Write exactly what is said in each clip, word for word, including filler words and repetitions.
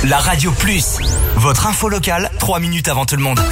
La Radio Plus, votre info locale, trois minutes avant tout le monde.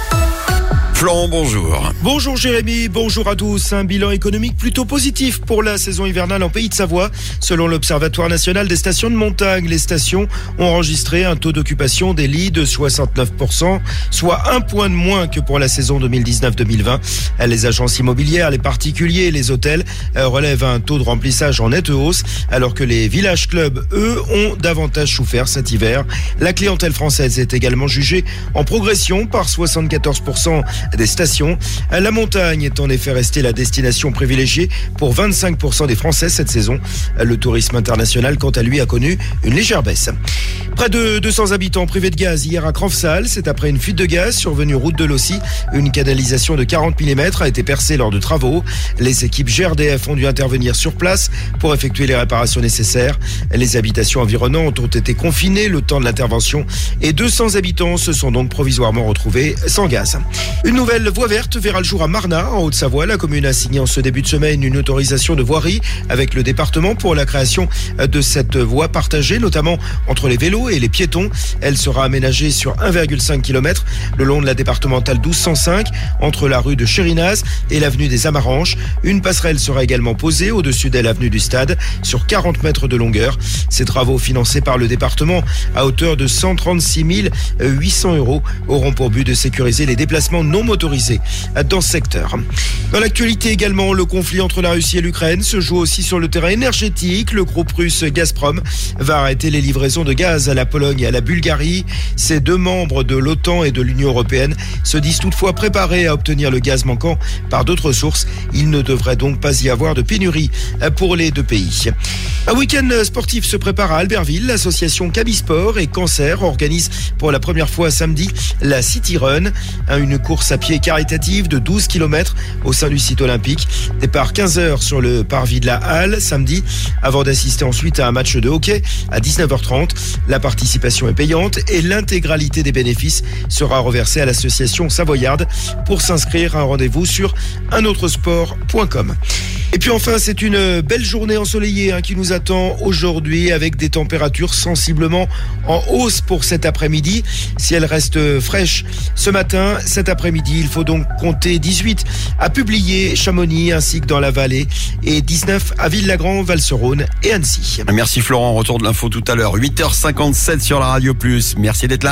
Florent, bonjour. Bonjour Jérémy, bonjour à tous. Un bilan économique plutôt positif pour la saison hivernale en Pays de Savoie. Selon l'Observatoire national des stations de montagne, les stations ont enregistré un taux d'occupation des lits de soixante-neuf pour cent, soit un point de moins que pour la saison deux mille dix-neuf deux mille vingt. Les agences immobilières, les particuliers et les hôtels relèvent un taux de remplissage en nette hausse, alors que les villages clubs, eux, ont davantage souffert cet hiver. La clientèle française est également jugée en progression par soixante-quatorze pour cent des stations. La montagne est en effet restée la destination privilégiée pour vingt-cinq pour cent des Français cette saison. Le tourisme international, quant à lui, a connu une légère baisse. Près de deux cents habitants privés de gaz hier à Cranfsal. C'est après une fuite de gaz survenue route de Lossy. Une canalisation de quarante millimètres a été percée lors de travaux. Les équipes G R D F ont dû intervenir sur place pour effectuer les réparations nécessaires. Les habitations environnantes ont été confinées le temps de l'intervention et deux cents habitants se sont donc provisoirement retrouvés sans gaz. Une nouvelle voie verte verra le jour à Marnat, en Haute-Savoie. La commune a signé en ce début de semaine une autorisation de voirie avec le département pour la création de cette voie partagée, notamment entre les vélos et les piétons. Elle sera aménagée sur un virgule cinq kilomètres le long de la départementale douze cent cinq, entre la rue de Chérinaz et l'avenue des Amaranches. Une passerelle sera également posée au-dessus de l'avenue du Stade, sur quarante mètres de longueur. Ces travaux, financés par le département à hauteur de cent trente-six mille huit cents euros, auront pour but de sécuriser les déplacements non motorisés dans ce secteur. Dans l'actualité également, le conflit entre la Russie et l'Ukraine se joue aussi sur le terrain énergétique. Le groupe russe Gazprom va arrêter les livraisons de gaz à la Pologne et à la Bulgarie. Ces deux membres de l'OTAN et de l'Union européenne se disent toutefois préparés à obtenir le gaz manquant par d'autres sources. Il ne devrait donc pas y avoir de pénurie pour les deux pays. Un week-end sportif se prépare à Albertville. L'association Camisport et Cancer organise pour la première fois samedi la City Run, une course à pied caritative de douze kilomètres au sein du site olympique. Départ quinze heures sur le parvis de la Halle samedi, avant d'assister ensuite à un match de hockey à dix-neuf heures trente. La participation est payante et l'intégralité des bénéfices sera reversée à l'association savoyarde. Pour s'inscrire, un rendez-vous sur un autre sport point com. Et puis enfin, c'est une belle journée ensoleillée hein, qui nous attend aujourd'hui, avec des températures sensiblement en hausse pour cet après-midi. Si elle reste fraîche ce matin, cet après-midi, il faut donc compter dix-huit à Publier, Chamonix ainsi que dans la vallée, et dix-neuf à Ville-Lagrand, Val-sur-Rhône et Annecy. Merci Florent, retour de l'info tout à l'heure, huit heures cinquante-sept sur la Radio Plus. Merci d'être là.